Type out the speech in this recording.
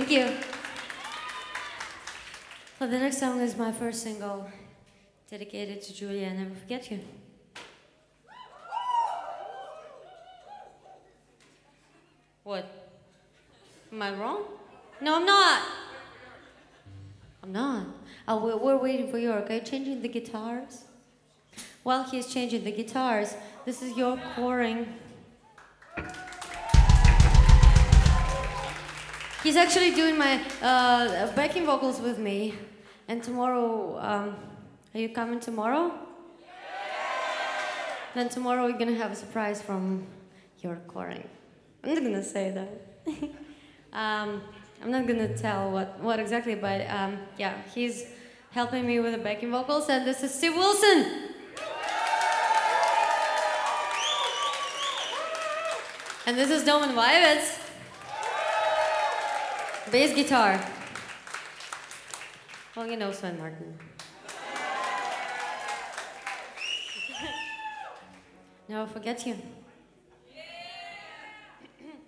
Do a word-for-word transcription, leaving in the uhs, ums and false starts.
Thank you. So the next song is my first single, dedicated to Julia, I Never Forget You. What? Am I wrong? No, I'm not. I'm not. Oh, we're, we're waiting for you, okay? Changing the guitars. While he's changing the guitars, this is your choring. He's actually doing my uh, backing vocals with me. And tomorrow, um, are you coming tomorrow? Yeah. Then tomorrow we're gonna have a surprise from your choring. I'm not gonna say that. um, I'm not gonna tell what, what exactly, but um, yeah, he's helping me with the backing vocals, and this is Steve Wilson. And this is Domen Vajevec. Bass guitar. Well, you know Sven Martin. Never forget you.